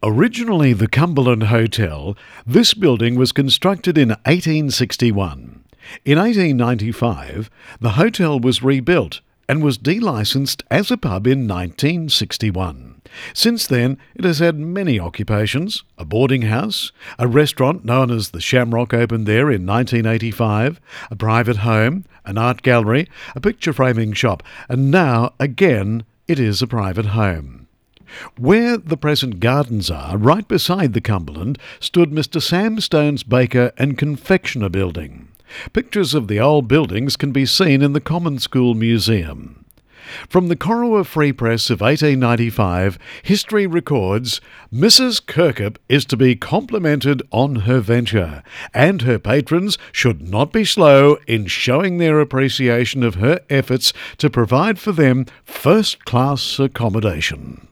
Originally the Cumberland Hotel, this building was constructed in 1861. In 1895, the hotel was rebuilt and was delicensed as a pub in 1961. Since then, it has had many occupations: a boarding house, a restaurant known as the Shamrock opened there in 1985, a private home, an art gallery, a picture framing shop, and now, again, it is a private home. Where the present gardens are, right beside the Cumberland, stood Mr. Sam Stone's Baker and Confectioner building. Pictures of the old buildings can be seen in the Common School Museum. From the Corowa Free Press of 1895, history records Mrs. Kirkup is to be complimented on her venture, and her patrons should not be slow in showing their appreciation of her efforts to provide for them first-class accommodation.